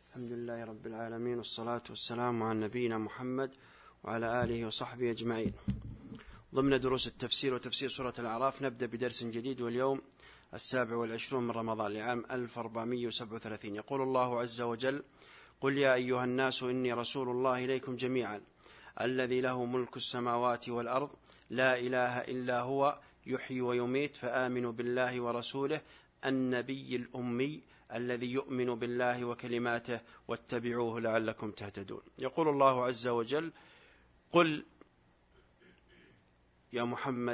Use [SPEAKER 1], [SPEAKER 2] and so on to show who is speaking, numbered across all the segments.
[SPEAKER 1] الحمد لله رب العالمين، والصلاة والسلام على نبينا محمد وعلى آله وصحبه أجمعين. ضمن دروس التفسير وتفسير سورة الأعراف نبدأ بدرس جديد، واليوم 27 من رمضان لعام 1437. يقول الله عز وجل: قل يا أيها الناس إني رسول الله إليكم جميعا الذي له ملك السماوات والأرض لا إله إلا هو يحيي ويميت فآمنوا بالله ورسوله النبي الأمي الذي يؤمن بالله وكلماته واتبعوه لعلكم تهتدون. يقول الله عز وجل: قل يا محمد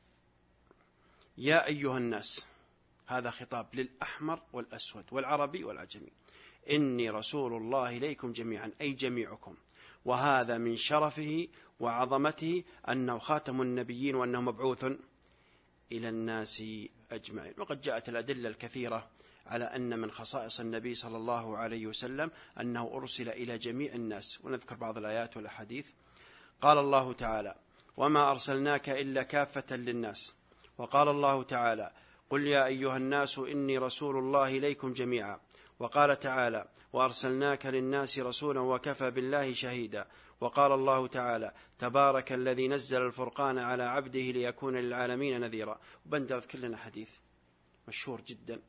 [SPEAKER 1] يا أيها الناس، هذا خطاب للأحمر والأسود والعربي والعجمي، إني رسول الله إليكم جميعا أي جميعكم، وهذا من شرفه وعظمته أنه خاتم النبيين وأنه مبعوث إلى الناس أجمعين. وقد جاءت الأدلة الكثيرة على أن من خصائص النبي صلى الله عليه وسلم أنه أرسل إلى جميع الناس، ونذكر بعض الآيات والأحاديث. قال الله تعالى: وما أرسلناك إلا كافة للناس. وقال الله تعالى: قل يا أيها الناس إني رسول الله إليكم جميعا. وقال تعالى: وأرسلناك للناس رسولا وكفى بالله شهيدا. وقال الله تعالى: تبارك الذي نزل الفرقان على عبده ليكون للعالمين نذيرا. وبندر كلنا حديث مشهور جدا: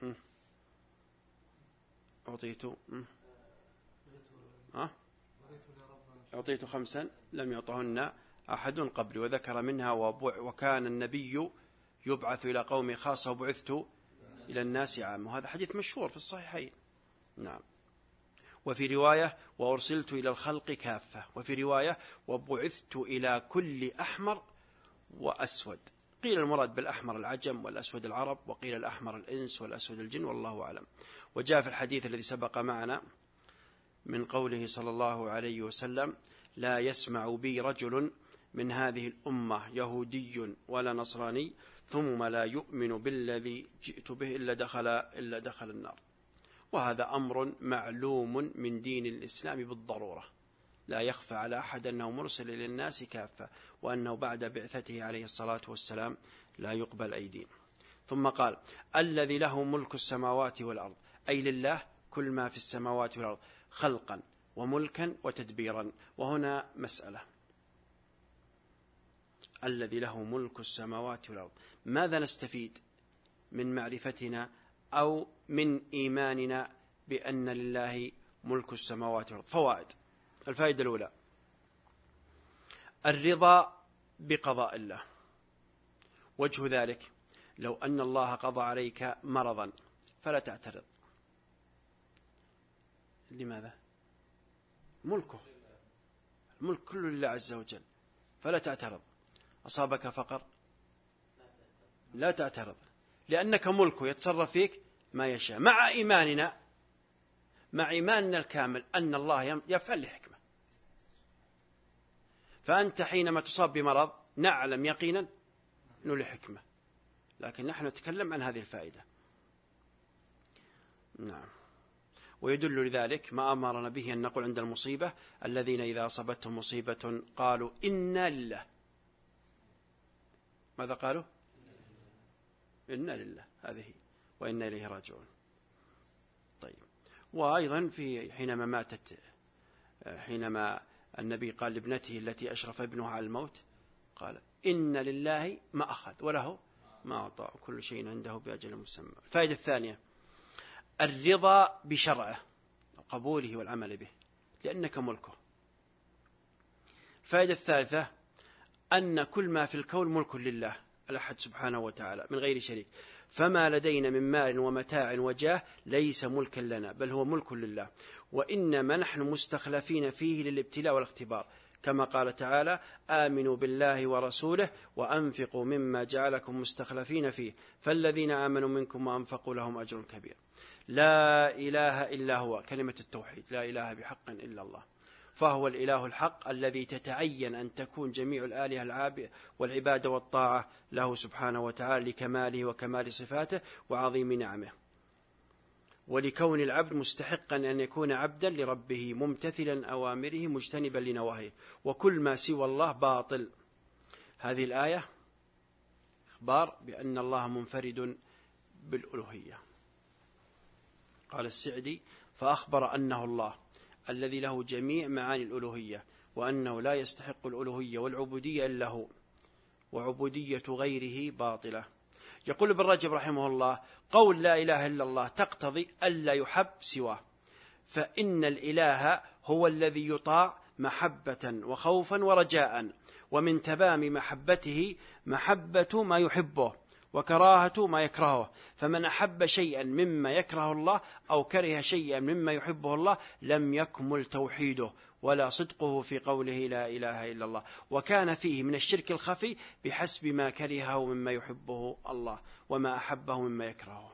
[SPEAKER 1] أعطيت 5 لم يعطهن أحد قبل، وذكر منها وكان النبي يبعث إلى قوم خاصة وبعثت إلى الناس عامة. وهذا حديث مشهور في الصحيحين. نعم. وفي رواية: وأرسلت إلى الخلق كافة. وفي رواية: وبعثت إلى كل أحمر وأسود. قيل المراد بالأحمر العجم والأسود العرب، وقيل الأحمر الإنس والأسود الجن، والله أعلم. وجاء في الحديث الذي سبق معنا من قوله صلى الله عليه وسلم: لا يسمع بي رجل من هذه الأمة يهودي ولا نصراني ثم لا يؤمن بالذي جئت به إلا دخل النار. وهذا أمر معلوم من دين الإسلام بالضرورة، لا يخفى على أحد أنه مرسل للناس كافة، وأنه بعد بعثته عليه الصلاة والسلام لا يقبل أي دين. ثم قال: الذي له ملك السماوات والأرض، أي لله كل ما في السماوات والأرض خلقا وملكا وتدبيرا. وهنا مسألة: الذي له ملك السماوات والأرض، ماذا نستفيد من معرفتنا أو من إيماننا بأن لله ملك السماوات والأرض؟ فوائد. الفائدة الأولى: الرضا بقضاء الله. وجه ذلك: لو أن الله قضى عليك مرضا فلا تعترض. لماذا؟ ملكه، الملك كله لله عز وجل، فلا تعترض. أصابك فقر لا تعترض، لأنك ملكه يتصرف فيك ما يشاء، مع إيماننا الكامل أن الله يفعل لحكمة. فأنت حينما تصاب بمرض نعلم يقينا أنه لحكمة، لكن نحن نتكلم عن هذه الفائدة. نعم. ويدل لذلك ما أمرنا به أن نقول عند المصيبة: الذين إذا أصابتهم مصيبة قالوا إنا لله. ماذا قالوا؟ إنا لله، هذه وإنا إليه راجعون. طيب. وأيضا في حينما النبي قال لابنته التي أشرف ابنها على الموت، قال: إن لله ما أخذ وله ما أعطى كل شيء عنده بأجل مسمى. الفائدة الثانية: الرضا بشرعه وقبوله والعمل به، لأنك ملكه. الفائدة الثالثة: أن كل ما في الكون ملك لله الأحد سبحانه وتعالى من غير شريك، فما لدينا من مال ومتاع وجاه ليس ملكا لنا، بل هو ملك لله، وإنما نحن مستخلفين فيه للابتلاء والاختبار، كما قال تعالى: آمنوا بالله ورسوله وأنفقوا مما جعلكم مستخلفين فيه فالذين آمنوا منكم وأنفقوا لهم أجر كبير. لا إله إلا هو، كلمة التوحيد، لا إله بحق إلا الله، فهو الإله الحق الذي تتعين أن تكون جميع الآلهة والعبادة والطاعة له سبحانه وتعالى لكماله وكمال صفاته وعظيم نعمه، ولكون العبد مستحقا أن يكون عبدا لربه ممتثلا أوامره مجتنبا لنواهيه، وكل ما سوى الله باطل. هذه الآية إخبار بأن الله منفرد بالألوهية. قال السعدي: فأخبر أنه الله الذي له جميع معاني الألوهية، وأنه لا يستحق الألوهية والعبودية إلا هو، وعبودية غيره باطلة. يقول ابن رجب رحمه الله: قول لا إله إلا الله تقتضي ألا يحب سواه، فإن الإله هو الذي يطاع محبة وخوفا ورجاء، ومن تمام محبته محبة ما يحبه وكراهة ما يكرهه، فمن أحب شيئا مما يكره الله أو كره شيئا مما يحبه الله لم يكمل توحيده ولا صدقه في قوله لا إله إلا الله، وكان فيه من الشرك الخفي بحسب ما كرهه مما يحبه الله وما أحبه مما يكرهه.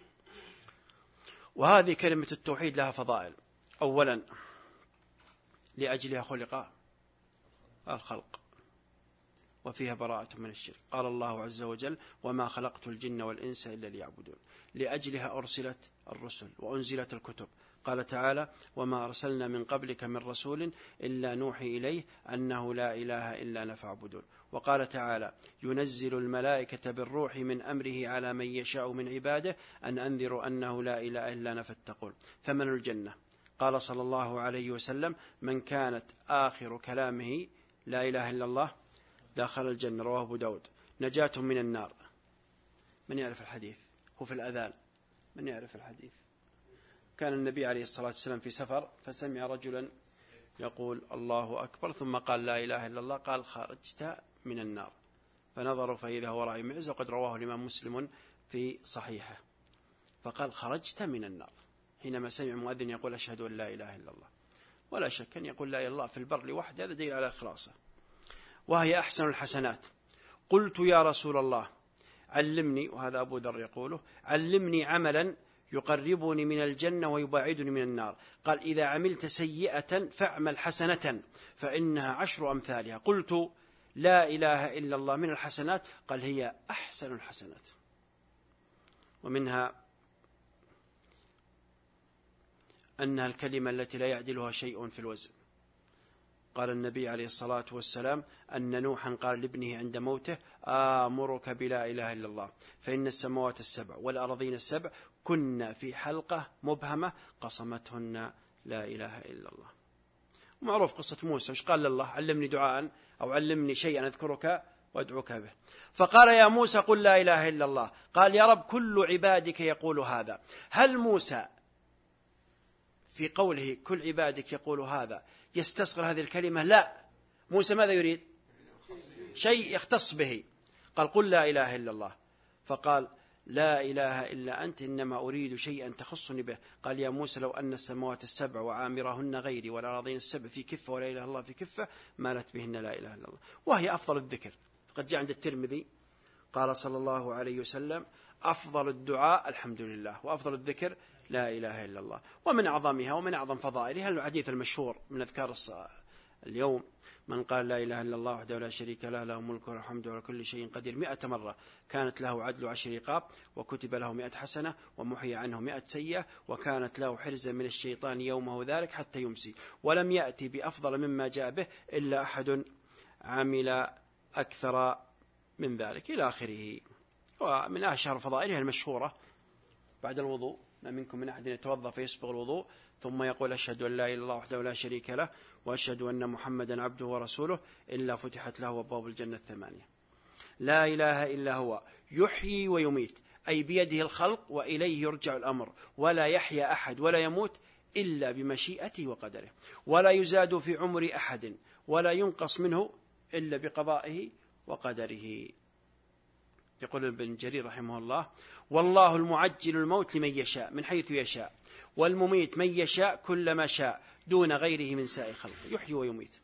[SPEAKER 1] وهذه كلمة التوحيد لها فضائل. أولا لأجلها خلق الخلق، وفيها براءة من الشرك. قال الله عز وجل: وما خلقت الجن والإنس إلا ليعبدون. لأجلها أرسلت الرسل وأنزلت الكتب. قال تعالى: وما أرسلنا من قبلك من رسول إلا نوحي إليه أنه لا إله إلا أنا فاعبدون. وقال تعالى: ينزل الملائكة بالروح من أمره على من يشاء من عباده أن أنذروا أنه لا إله إلا أنا فاتقون. ثمن الجنة. قال صلى الله عليه وسلم: من كانت آخر كلامه لا إله إلا الله دخل الجنة. رواه أبو داود. نجاة من النار. من يعرف الحديث؟ هو في الأذان. من يعرف الحديث؟ كان النبي عليه الصلاة والسلام في سفر فسمع رجلا يقول الله أكبر ثم قال لا إله إلا الله، قال: خرجت من النار. فنظروا فإذا هو راعي معز، وقد رواه الإمام مسلم في صحيحه. فقال: خرجت من النار حينما سمع مؤذن يقول أشهد أن لا إله إلا الله. ولا شك أن يقول لا إله إلا الله في البر لوحده هذا دليل على إخلاصه. وهي أحسن الحسنات. قلت يا رسول الله علمني، وهذا أبو ذر يقوله: علمني عملا يقربني من الجنة ويباعدني من النار. قال: إذا عملت سيئة فاعمل حسنة فإنها 10 أمثالها. قلت: لا إله إلا الله من الحسنات؟ قال: هي أحسن الحسنات. ومنها أنها الكلمة التي لا يعدلها شيء في الوزن. قال النبي عليه الصلاة والسلام أن نوحا قال لابنه عند موته: آمرك بلا إله إلا الله، فإن السماوات السبع والأرضين السبع كنا في حلقة مبهمة قصمتهن لا إله إلا الله. معروف قصة موسى، وش قال لله؟ علمني دعاء أو علمني شيئا أذكرك وأدعوك به. فقال: يا موسى قل لا إله إلا الله. قال: يا رب كل عبادك يقول هذا. هل موسى في قوله كل عبادك يقول هذا يستصغر هذه الكلمة؟ لا. موسى ماذا يريد؟ شيء يختص به. قال: قل لا إله إلا الله. فقال: لا إله إلا أنت، إنما أريد شيئا تخصني به. قال: يا موسى لو أن السماوات السبع وعامرهن غيري والأراضين السبع في كفة ولا إله إلا الله في كفة مالت بهن لا إله إلا الله. وهي أفضل الذكر. قد جاء عند الترمذي قال صلى الله عليه وسلم: أفضل الدعاء الحمد لله، وأفضل الذكر لا إله إلا الله. ومن أعظمها ومن أعظم فضائلها الحديث المشهور من أذكار اليوم: من قال لا إله إلا الله وحده لا شريك له، له الملك والحمد على كل شيء قدير 100 مرة كانت له عدل 10 رقاب، وكتب له 100 حسنة، ومحي عنه 100 سيئة، وكانت له حرزا من الشيطان يومه ذلك حتى يمسي، ولم يأتي بأفضل مما جاء به إلا أحد عمل أكثر من ذلك إلى آخره. ومن أشهر فضائلها المشهورة بعد الوضوء: ما منكم من أحد يتوضأ فيسبغ الوضوء ثم يقول أشهد أن لا إله إلا الله وحده لا شريك له وأشهد أن محمدا عبده ورسوله إلا فتحت له أبواب الجنة 8. لا إله إلا هو يحيي ويميت، أي بيده الخلق وإليه يرجع الأمر، ولا يحيا أحد ولا يموت إلا بمشيئته وقدره، ولا يزاد في عمر أحد ولا ينقص منه إلا بقضائه وقدره. يقول ابن جرير رحمه الله: والله المعجل الموت لمن يشاء من حيث يشاء، والمميت من يشاء كلما شاء دون غيره من سائر خلقه. يحيي ويميت.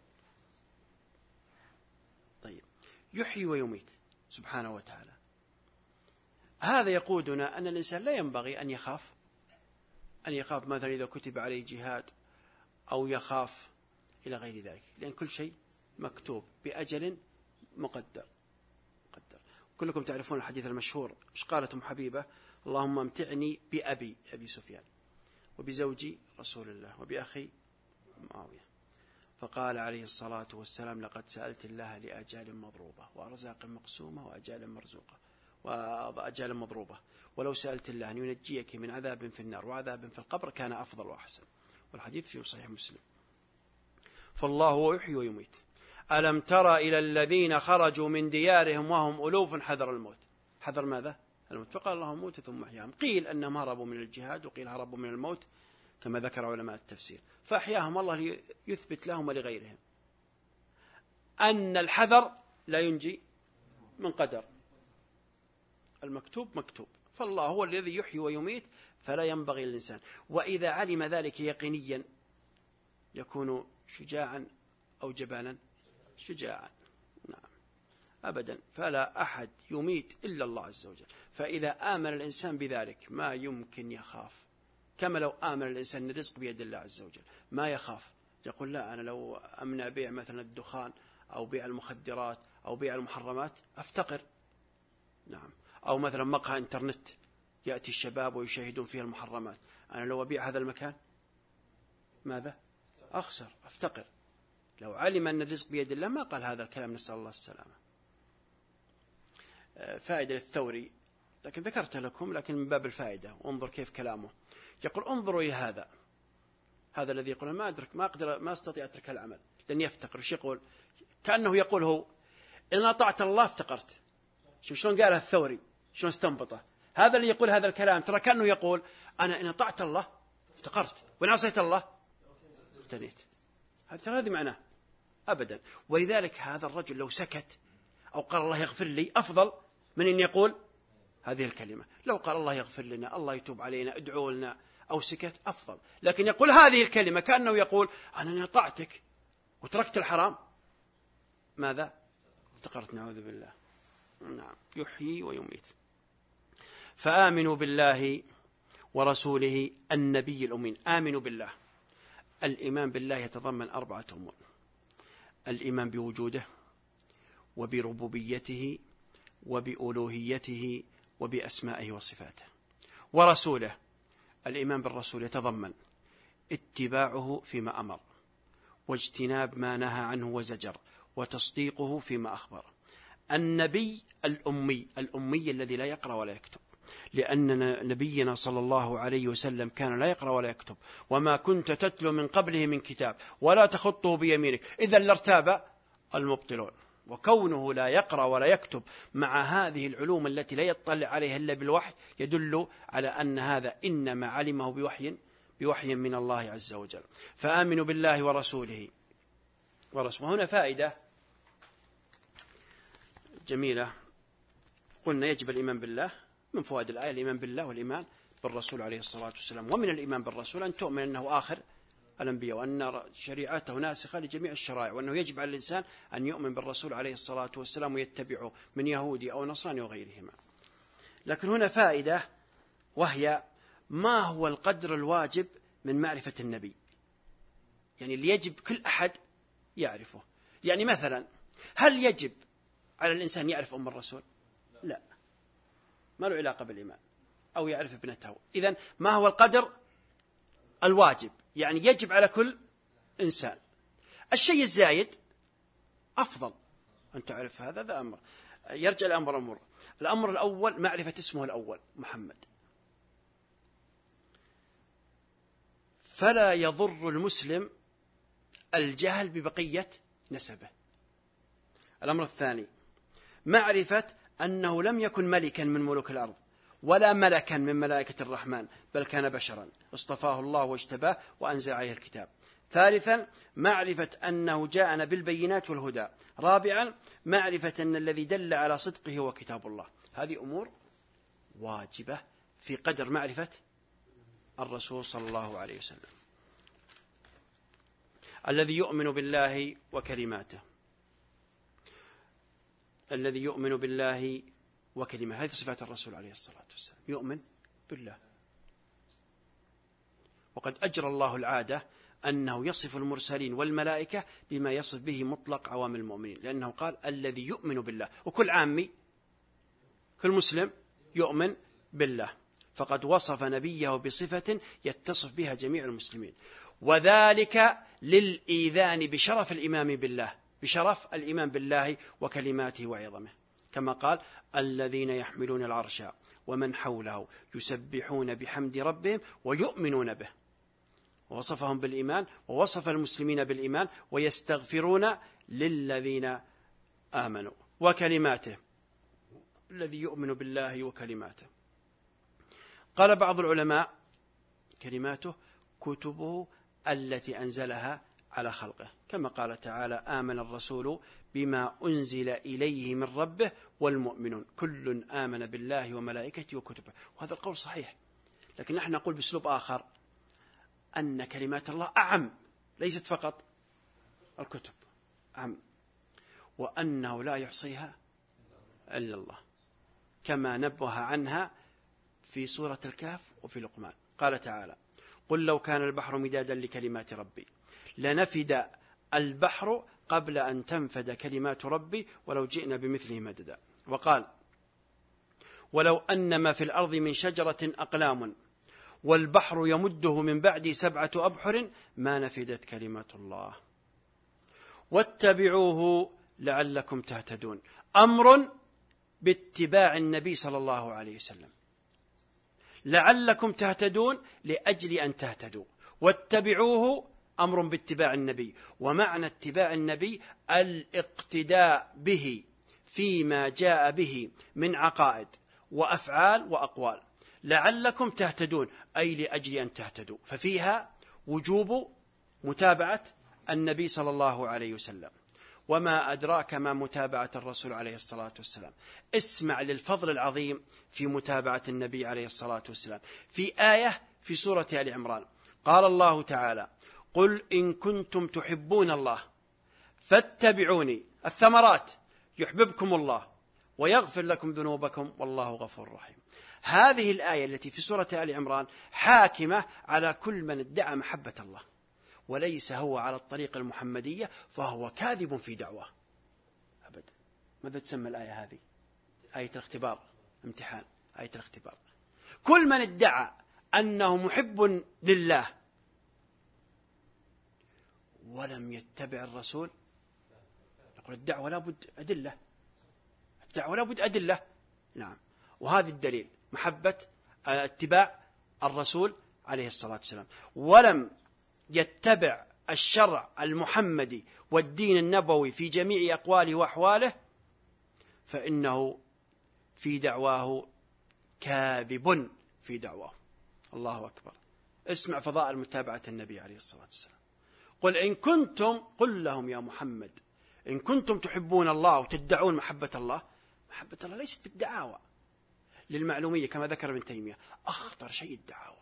[SPEAKER 1] طيب، يحيي ويميت سبحانه وتعالى. هذا يقودنا أن الإنسان لا ينبغي أن يخاف مثلا إذا كتب عليه جهاد، أو يخاف إلى غير ذلك، لأن كل شيء مكتوب بأجل مقدر. كلكم تعرفون الحديث المشهور: مش قالت أم حبيبة: اللهم امتعني بأبي سفيان، وبزوجي رسول الله، وبأخي معاوية. فقال عليه الصلاة والسلام: لقد سألت الله لآجال مضروبة وأرزاق مقسومة وأجال مرزوقة وأجال مضروبة. ولو سألت الله أن ينجيك من عذاب في النار وعذاب في القبر كان أفضل وأحسن. والحديث في صحيح مسلم. فالله هو يحيي ويميت. ألم تر إلى الذين خرجوا من ديارهم وهم ألوف حذر الموت. حذر ماذا؟ الموت. فقال اللهم موت ثم أحياهم. قيل أنهم هربوا من الجهاد وقيل هربوا من الموت كما ذكر علماء التفسير. فأحياهم الله ليثبت لهم ولغيرهم أن الحذر لا ينجي من قدر. المكتوب مكتوب. فالله هو الذي يحيي ويميت فلا ينبغي للإنسان. وإذا علم ذلك يقينيا يكون شجاعا أو جبانا؟ شجاعا. نعم أبدا. فلا أحد يميت إلا الله عز وجل. فإذا آمن الإنسان بذلك ما يمكن يخاف. كما لو آمن الإنسان أن الرزق بيد الله عز وجل ما يخاف. يقول لا أنا لو أمنع بيع مثلا الدخان أو بيع المخدرات أو بيع المحرمات أفتقر. نعم. أو مثلا مقهى إنترنت يأتي الشباب ويشاهدون فيها المحرمات. أنا لو أبيع هذا المكان ماذا؟ أخسر أفتقر. لو علم أن الرزق بيد الله ما قال هذا الكلام. نسأل الله السلامة. فائدة للثوري لكن ذكرت لكم لكن من باب الفائدة. وانظر كيف كلامه. يقول انظروا إلى هذا الذي يقول ما أستطيع أترك العمل لن يفتقر. وش يقول؟ كأنه يقول هو إن أطعت الله افتقرت. شوف شلون قالها الثوري شلون استنبطه. هذا اللي يقول هذا الكلام ترى كأنه يقول أنا إن أطعت الله افتقرت وإن عصيت الله افتنيت. هذا معناه أبدا. ولذلك هذا الرجل لو سكت أو قال الله يغفر لي أفضل من أن يقول هذه الكلمة. لو قال الله يغفر لنا الله يتوب علينا ادعوا لنا أو سكت أفضل. لكن يقول هذه الكلمة كأنه يقول أنا إن أطعتك وتركت الحرام ماذا؟ افتقرت. نعوذ بالله. نعم. يحيي ويميت. فآمنوا بالله ورسوله النبي الأمين. آمنوا بالله. الإيمان بالله يتضمن 4 أمور. الإيمان بوجوده وبربوبيته وبألوهيته وبأسمائه وصفاته. ورسوله الإيمان بالرسول يتضمن اتباعه فيما أمر واجتناب ما نهى عنه وزجر وتصديقه فيما أخبر. النبي الأمي الذي لا يقرأ ولا يكتب. لأن نبينا صلى الله عليه وسلم كان لا يقرأ ولا يكتب. وما كنت تتلو من قبله من كتاب ولا تخطه بيمينك إذا لارتاب المبطلون. وكونه لا يقرأ ولا يكتب مع هذه العلوم التي لا يطلع عليها إلا بالوحي يدل على أن هذا إنما علمه بوحي من الله عز وجل. فآمنوا بالله ورسوله. هنا فائدة جميلة. قلنا يجب الإيمان بالله. من فوائد الآية الإيمان بالله والإيمان بالرسول عليه الصلاة والسلام. ومن الإيمان بالرسول أن تؤمن أنه آخر الأنبياء وأن شريعته ناسخة لجميع الشرائع وأنه يجب على الإنسان أن يؤمن بالرسول عليه الصلاة والسلام ويتبعه من يهودي أو نصراني وغيرهما. لكن هنا فائدة وهي ما هو القدر الواجب من معرفة النبي. يعني اللي يجب كل أحد يعرفه. يعني مثلا هل يجب على الإنسان يعرف أم الرسول؟ لا ما له علاقة بالإيمان. أو يعرف ابنته. إذن ما هو القدر الواجب؟ يعني يجب على كل إنسان. الشيء الزايد أفضل أن تعرف هذا. ذا أمر يرجع الأمر. الأمر الأول معرفة اسمه الأول محمد. فلا يضر المسلم الجهل ببقية نسبه. الأمر الثاني معرفة أنه لم يكن ملكا من ملوك الأرض ولا ملكا من ملائكة الرحمن بل كان بشرا اصطفاه الله واجتباه وأنزل عليه الكتاب. ثالثا معرفة أنه جاءنا بالبينات والهدى. رابعا معرفة أن الذي دل على صدقه هو كتاب الله. هذه أمور واجبة في قدر معرفة الرسول صلى الله عليه وسلم. الذي يؤمن بالله وكلماته. الذي يؤمن بالله وكلمة. هذه صفات الرسول عليه الصلاة والسلام. يؤمن بالله. وقد أجرى الله العادة أنه يصف المرسلين والملائكة بما يصف به مطلق عوام المؤمنين. لأنه قال الذي يؤمن بالله. وكل عامي كل مسلم يؤمن بالله. فقد وصف نبيه بصفة يتصف بها جميع المسلمين. وذلك للإيذان بشرف الإيمان بالله وكلماته وعظمه. كما قال الذين يحملون العرش ومن حوله يسبحون بحمد ربهم ويؤمنون به، ووصفهم بالإيمان ووصف المسلمين بالإيمان، ويستغفرون للذين آمنوا وكلماته، الذي يؤمن بالله وكلماته. قال بعض العلماء كلماته كتبه التي أنزلها على خلقه، كما قال تعالى آمن الرسول بما أنزل إليه من ربه والمؤمنون كل آمن بالله وملائكته وكتبه. وهذا القول صحيح، لكن نحن نقول بأسلوب آخر أن كلمات الله أعم، ليست فقط الكتب، أعم، وأنه لا يحصيها إلا الله، كما نبه عنها في سورة الكهف وفي لقمان. قال تعالى قل لو كان البحر مدادا لكلمات ربي لنفد البحر قبل أن تنفد كلمات ربي ولو جئنا بمثله مددا. وقال ولو أن ما في الأرض من شجرة أقلام والبحر يمده من بعد 7 أبحر ما نفدت كلمات الله واتبعوه لعلكم تهتدون. أمر باتباع النبي صلى الله عليه وسلم، لعلكم تهتدون لأجل أن تهتدوا، واتبعوه أمر باتباع النبي، ومعنى اتباع النبي الاقتداء به فيما جاء به من عقائد وأفعال وأقوال. لعلكم تهتدون أي لأجل أن تهتدوا، ففيها وجوب متابعة النبي صلى الله عليه وسلم. وما أدراك ما متابعة الرسول عليه الصلاة والسلام. اسمع للفضل العظيم في متابعة النبي عليه الصلاة والسلام في آية في سورة آل عمران. قال الله تعالى قل إن كنتم تحبون الله فاتبعوني، الثمرات يحببكم الله ويغفر لكم ذنوبكم والله غفور رحيم. هذه الآية التي في سورة آل عمران حاكمة على كل من ادعى محبة الله وليس هو على الطريقة المحمدية فهو كاذب في دعواه أبدا. ماذا تسمى الآية هذه؟ آية الاختبار، امتحان، آية الاختبار. كل من ادعى أنه محب لله ولم يتبع الرسول، نقول الدعوة لا بد أدلة، الدعوة لا بد أدلة. نعم، وهذا الدليل محبة اتباع الرسول عليه الصلاة والسلام. ولم يتبع الشرع المحمدي والدين النبوي في جميع أقواله وأحواله فإنه في دعواه كاذب في دعواه. الله أكبر. اسمع فضائل متابعة النبي عليه الصلاة والسلام. قل إن كنتم، قل لهم يا محمد إن كنتم تحبون الله وتدعون محبة الله. محبة الله ليست بالدعاوى. للمعلومية كما ذكر ابن تيمية أخطر شيء الدعاوى.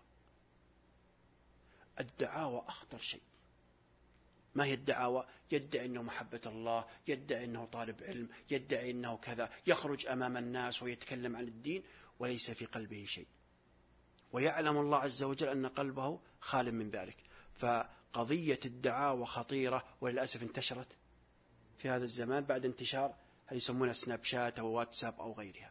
[SPEAKER 1] الدعاوى أخطر شيء. ما هي الدعاوى؟ يدعي أنه محبة الله، يدعي أنه طالب علم، يدعي أنه كذا، يخرج أمام الناس ويتكلم عن الدين وليس في قلبه شيء، ويعلم الله عز وجل أن قلبه خال من ذلك. فقضية الدعاوى خطيرة، وللأسف انتشرت في هذا الزمان بعد انتشار هل يسمونها سناب شات أو واتساب أو غيرها.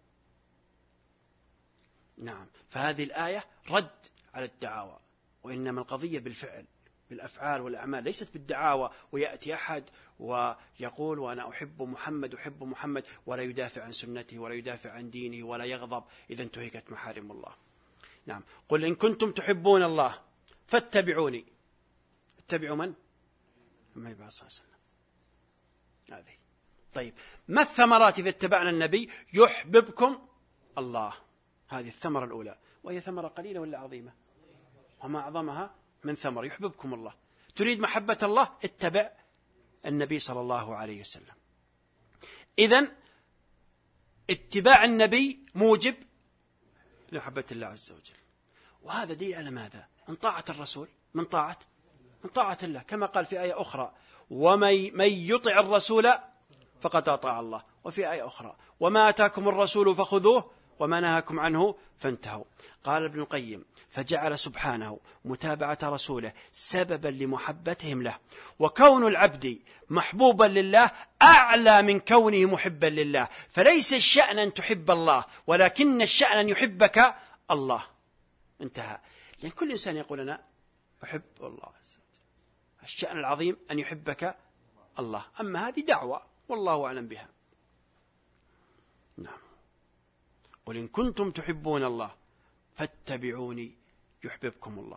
[SPEAKER 1] نعم، فهذه الآية رد على الدعاوى، وإنما القضية بالفعل، بالأفعال والأعمال، ليست بالدعاوى. ويأتي أحد ويقول وأنا أحب محمد أحب محمد ولا يدافع عن سنته ولا يدافع عن دينه ولا يغضب إذا انتهكت محارم الله. نعم، قل إن كنتم تحبون الله فاتبعوني. اتبعوا من؟ محمد صلى الله عليه وسلم. هذه. طيب، ما الثمرات إذا اتبعنا النبي؟ يحببكم الله. هذه الثمرة الأولى، وهي ثمرة قليلة ولا عظيمة؟ وما أعظمها من ثمر يحببكم الله. تريد محبة الله؟ اتبع النبي صلى الله عليه وسلم. إذن اتباع النبي موجب لمحبة الله عز وجل. وهذا دليل على ماذا؟ من طاعة الرسول، من طاعة الله، كما قال في آية أخرى ومن يطع الرسول فقد أطاع الله. وفي آية أخرى وما آتاكم الرسول فخذوه وما نهاكم عنه فانتهوا. قال ابن القيم فجعل سبحانه متابعة رسوله سببا لمحبتهم له، وكون العبد محبوبا لله أعلى من كونه محبا لله. فليس الشأن أن تحب الله، ولكن الشأن أن يحبك الله. انتهى. لأن كل إنسان يقول أنا أحب الله عز وجل. الشأن العظيم أن يحبك الله. أما هذه دعوة والله أعلم بها. نعم. قل إن كنتم تحبون الله فاتبعوني يحببكم الله.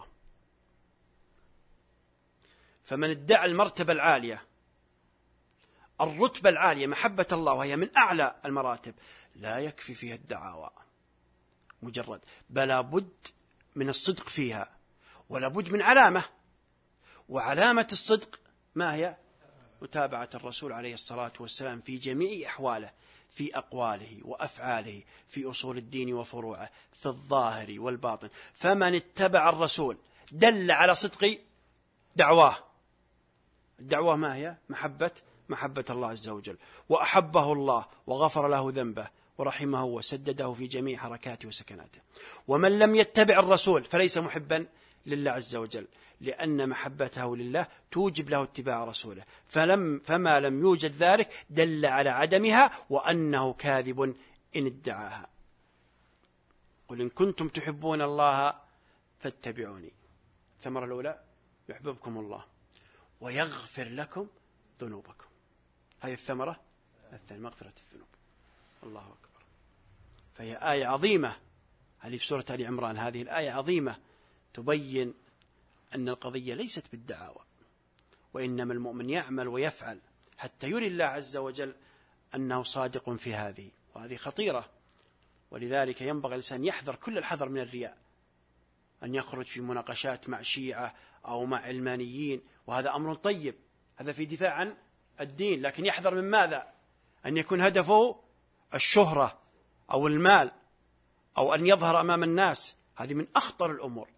[SPEAKER 1] فمن ادعى المرتبة العالية، الرتبة العالية، محبة الله، وهي من أعلى المراتب، لا يكفي فيها الدعاوى مجرد، بل بد من الصدق فيها، ولا بد من علامة. وعلامة الصدق ما هي؟ متابعة الرسول عليه الصلاة والسلام في جميع أحواله، في أقواله وأفعاله، في أصول الدين وفروعه، في الظاهر والباطن. فمن اتبع الرسول دل على صدق دعواه. الدعوة ما هي؟ محبة الله عز وجل، وأحبه الله وغفر له ذنبه ورحمه وسدده في جميع حركاته وسكناته. ومن لم يتبع الرسول فليس محبا لله عز وجل، لأن محبته لله توجب له اتباع رسوله، فما لم يوجد ذلك دل على عدمها وأنه كاذب إن ادعاها. قل إن كنتم تحبون الله فاتبعوني. الثمرة الأولى يحببكم الله ويغفر لكم ذنوبكم. هذه الثمرة الثانية، مغفرة الذنوب. الله أكبر. فهي آية عظيمة، هذه في سورة آل عمران. هذه الآية عظيمة تبين أن القضية ليست بالدعاوى، وإنما المؤمن يعمل ويفعل حتى يري الله عز وجل أنه صادق في هذه، وهذه خطيرة. ولذلك ينبغي الإنسان يحذر كل الحذر من الرياء، أن يخرج في مناقشات مع شيعة أو مع علمانيين، وهذا أمر طيب، هذا في دفاع عن الدين، لكن يحذر من ماذا؟ أن يكون هدفه الشهرة أو المال أو أن يظهر أمام الناس. هذه من أخطر الأمور.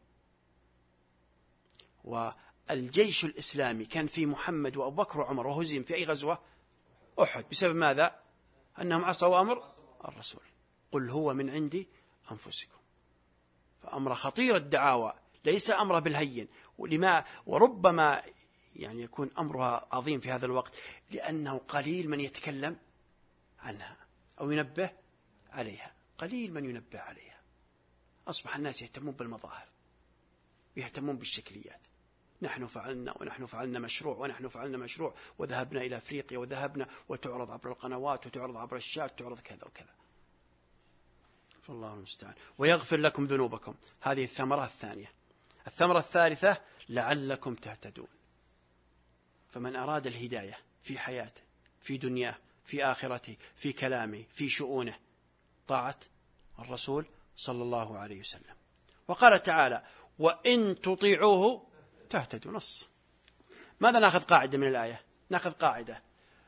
[SPEAKER 1] والجيش الإسلامي كان في محمد وأبو بكر وعمر، وهزم في أي غزوة؟ أحد. بسبب ماذا؟ أنهم عصوا أمر الرسول. قل هو من عند أنفسكم. فأمر خطير الدعاوى، ليس أمر بالهين. وربما يكون أمرها عظيم في هذا الوقت، لأنه قليل من يتكلم عنها أو ينبه عليها، قليل من ينبه عليها. أصبح الناس يهتمون بالمظاهر، يهتمون بالشكليات. نحن فعلنا ونحن فعلنا مشروع ونحن فعلنا مشروع، وذهبنا إلى أفريقيا وذهبنا، وتعرض عبر القنوات وتعرض عبر الشات، تعرض كذا وكذا. فالله المستعان. ويغفر لكم ذنوبكم. هذه الثمرة الثانية. الثمرة الثالثة لعلكم تهتدون. فمن أراد الهداية في حياته، في دنياه، في آخرته، في كلامه، في شؤونه، طاعة الرسول صلى الله عليه وسلم. وقال تعالى: وإن تطيعوه تهتدوا. نص. ماذا نأخذ قاعدة من الآية؟ نأخذ قاعدة: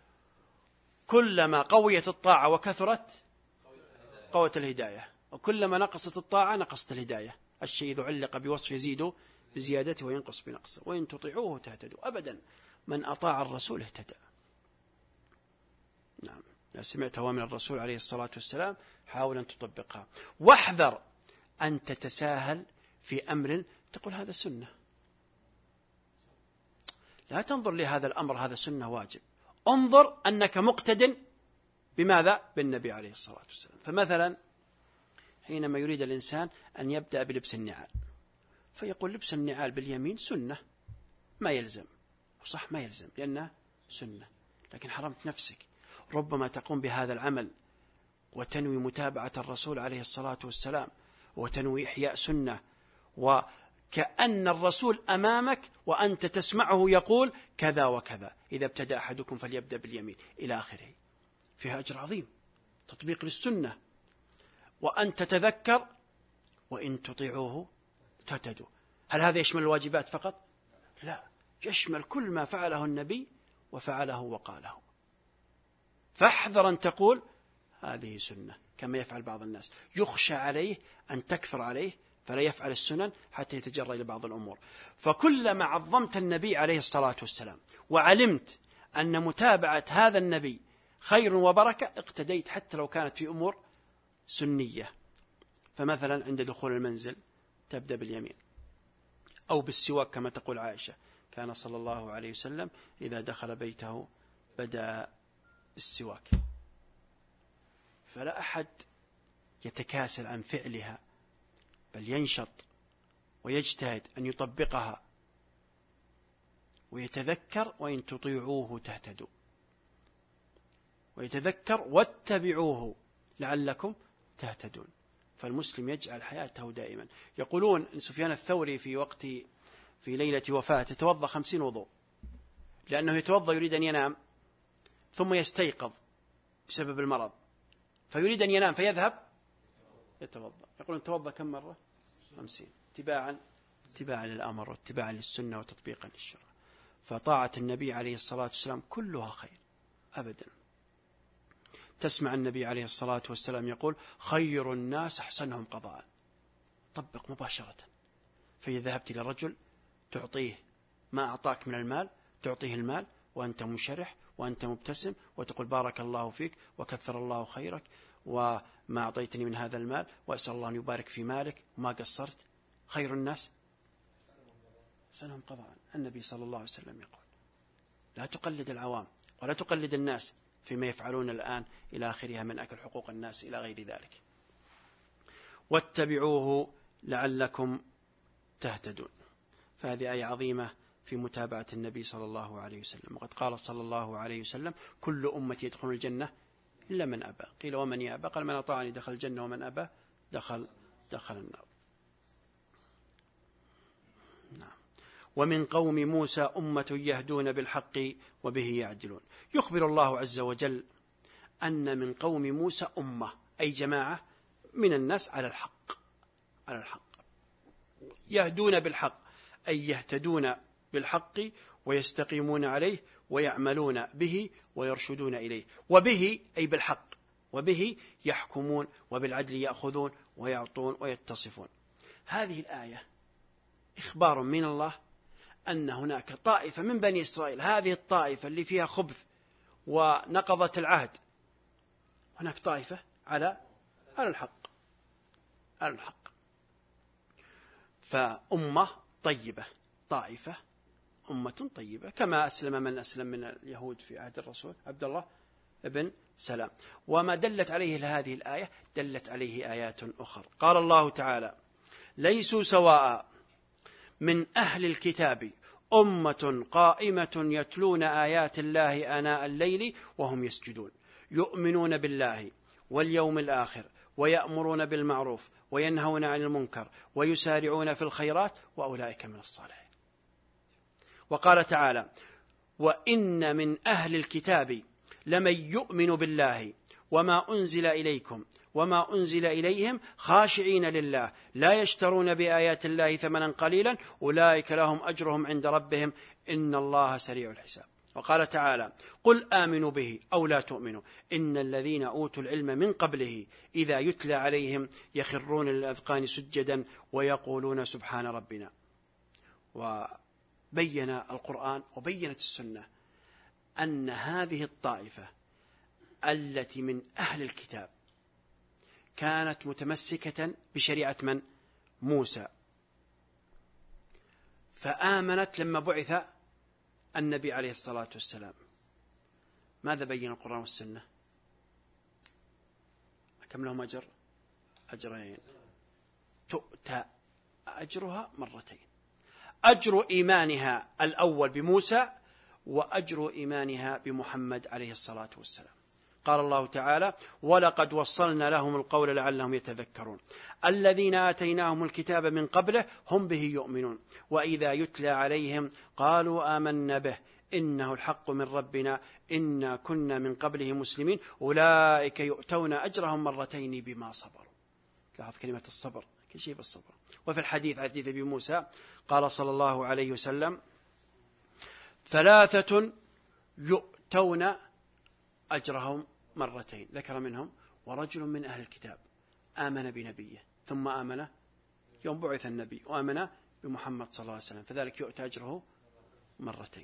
[SPEAKER 1] كلما قويت الطاعة وكثرت قوة الهداية، وكلما نقصت الطاعة نقصت الهداية. الشيء إذا علق بوصف يزيد بزيادته وينقص بنقصه. وإن تطيعوه تهتدوا. أبدا، من أطاع الرسول اهتدى. نعم، إذا سمعت هو من الرسول عليه الصلاة والسلام حاول أن تطبقها. واحذر أن تتساهل في أمر تقول هذا سنة. لا تنظر لهذا الأمر هذا سنة واجب، انظر أنك مقتد بماذا؟ بالنبي عليه الصلاة والسلام. فمثلا حينما يريد الإنسان أن يبدأ بلبس النعال، فيقول لبس النعال باليمين سنة، ما يلزم. وصح ما يلزم لأنها سنة، لكن حرمت نفسك. ربما تقوم بهذا العمل وتنوي متابعة الرسول عليه الصلاة والسلام، وتنوي إحياء سنة، وكأن الرسول أمامك وأنت تسمعه يقول كذا وكذا، إذا ابتدأ أحدكم فليبدأ باليمين إلى آخره. فيها أجر عظيم، تطبيق للسنة. وأن تتذكر وإن تطيعوه تهتدوا. هل هذا يشمل الواجبات فقط؟ لا، يشمل كل ما فعله النبي وفعله وقاله. فاحذر أن تقول هذه سنة كما يفعل بعض الناس، يخشى عليه أن تكفر عليه فلا يفعل السنن حتى يتجرى إلى بعض الأمور. فكلما عظمت النبي عليه الصلاة والسلام وعلمت أن متابعة هذا النبي خير وبركة، اقتديت حتى لو كانت في أمور سنية. فمثلا عند دخول المنزل تبدأ باليمين، أو بالسواك كما تقول عائشة، كان صلى الله عليه وسلم إذا دخل بيته بدأ بالسواك. فلا أحد يتكاسل عن فعلها، بل ينشط ويجتهد أن يطبقها ويتذكر وإن تطيعوه تهتدوا، ويتذكر واتبعوه لعلكم تهتدون. فالمسلم يجعل حياته دائما. يقولون إن سفيان الثوري في ليلة وفاته توضأ 50 وضوء، لأنه يتوضأ يريد أن ينام ثم يستيقظ بسبب المرض فيريد أن ينام فيذهب يتوضأ. يقولون توضأ كم مرة؟ 50، اتباعا للأمر واتباعا للسنة وتطبيقا للشرع. فطاعة النبي عليه الصلاة والسلام كلها خير أبدا. تسمع النبي عليه الصلاة والسلام يقول خير الناس أحسنهم قضاء. طبق مباشرة. فإذا ذهبت إلى رجل تعطيه ما أعطاك من المال، تعطيه المال وأنت منشرح وأنت مبتسم وتقول بارك الله فيك وكثر الله خيرك وما أعطيتني من هذا المال وأسأل الله أن يبارك في مالك وما قصرت. خير الناس أحسنهم قضاء. النبي صلى الله عليه وسلم يقول لا تقلد العوام ولا تقلد الناس فيما يفعلون الآن إلى آخرها من أكل حقوق الناس إلى غير ذلك. واتبعوه لعلكم تهتدون. فهذه آية عظيمة في متابعة النبي صلى الله عليه وسلم. وقد قال صلى الله عليه وسلم كل أمتي يدخل الجنة إلا من أبى. قيل ومن يأبى؟ قال من أطاعني دخل الجنة ومن أبى دخل النار. نعم. ومن قوم موسى أمة يهدون بالحق وبه يعدلون. يخبر الله عز وجل أن من قوم موسى أمة أي جماعة من الناس على الحق يهدون بالحق أي يهتدون بالحق ويستقيمون عليه ويعملون به ويرشدون إليه. وبه أي بالحق، وبه يحكمون وبالعدل يأخذون ويعطون ويتصفون. هذه الآية إخبار من الله أن هناك طائفة من بني إسرائيل، هذه الطائفة اللي فيها خبث ونقضت العهد، هناك طائفة على الحق. فأمة طيبة، طائفة أمة طيبة، كما أسلم من أسلم من اليهود في عهد الرسول عبد الله بن سلام. وما دلت عليه هذه الآية دلت عليه آيات أخرى. قال الله تعالى ليسوا سواء من أهل الكتاب أمة قائمة يتلون آيات الله آناء الليل وهم يسجدون يؤمنون بالله واليوم الآخر ويأمرون بالمعروف وينهون عن المنكر ويسارعون في الخيرات وأولئك من الصالحين. وقال تعالى وإن من أهل الكتاب لمن يؤمن بالله وما أنزل إليكم وما أنزل إليهم خاشعين لله لا يشترون بآيات الله ثمنا قليلا أولئك لهم أجرهم عند ربهم إن الله سريع الحساب. وقال تعالى قل آمنوا به أو لا تؤمنوا إن الذين أوتوا العلم من قبله إذا يتلى عليهم يخرون للأذقان سجدا ويقولون سبحان ربنا. وبين القرآن وبينت السنة أن هذه الطائفة التي من أهل الكتاب كانت متمسكة بشريعة من؟ موسى، فآمنت لما بعث النبي عليه الصلاة والسلام. ماذا بين القرآن والسنة؟ كم لهم أجر؟ أجرين، تؤتى أجرها مرتين، أجر إيمانها الأول بموسى وأجر إيمانها بمحمد عليه الصلاة والسلام. قال الله تعالى ولقد وصلنا لهم القول لعلهم يتذكرون الذين آتيناهم الكتاب من قبله هم به يؤمنون وإذا يتلى عليهم قالوا آمنا به إنه الحق من ربنا إنا كنا من قبله مسلمين أولئك يؤتون أجرهم مرتين بما صبروا. لاحظ كلمة الصبر، كل شيء بالصبر. وفي الحديث حديث أبي موسى قال صلى الله عليه وسلم ثلاثة يؤتون أجرهم مرتين، ذكر منهم ورجل من أهل الكتاب آمن بنبيه ثم آمن يوم بعث النبي وآمن بمحمد صلى الله عليه وسلم فذلك يؤتى أجره مرتين.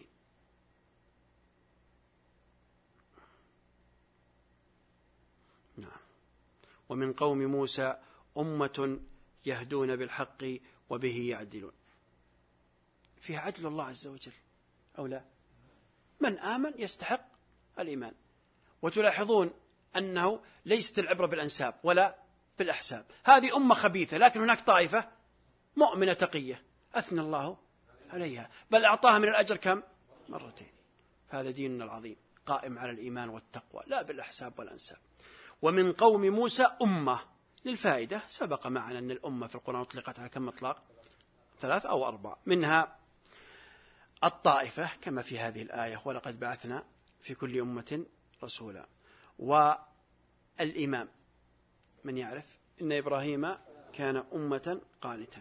[SPEAKER 1] نعم. ومن قوم موسى أمة يهدون بالحق وبه يعدلون. فيها عدل الله عز وجل أو لا؟ من آمن يستحق الإيمان. وتلاحظون أنه ليست العبرة بالأنساب ولا بالأحساب. هذه أمة خبيثة لكن هناك طائفة مؤمنة تقية أثنى الله عليها بل أعطاها من الأجر كم؟ مرتين. فهذا ديننا العظيم قائم على الإيمان والتقوى لا بالأحساب والأنساب. ومن قوم موسى أمة. للفائدة سبق معنا أن الأمة في القرآن أطلقت على كم إطلاق؟ 3 أو 4، منها الطائفة كما في هذه الآية ولقد بعثنا في كل أمة رسولا، والإمام من يعرف إن إبراهيم كان أمة قانتا.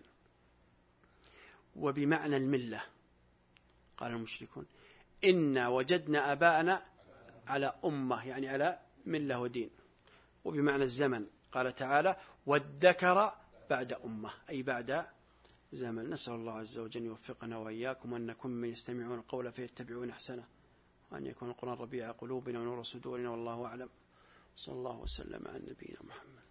[SPEAKER 1] وبمعنى الملة قال المشركون إنا وجدنا آباءنا على أمة، يعني على ملة ودين. وبمعنى الزمن قال تعالى والذكر بعد أمة، أي بعد زمن. نسأل الله عز وجل أن يوفقنا وإياكم وأن نكون من يستمعون القول فيتبعون أحسنه، وأن يكون القرآن ربيع قلوبنا ونور صدورنا، والله أعلم. صلى الله وسلم على نبينا محمد.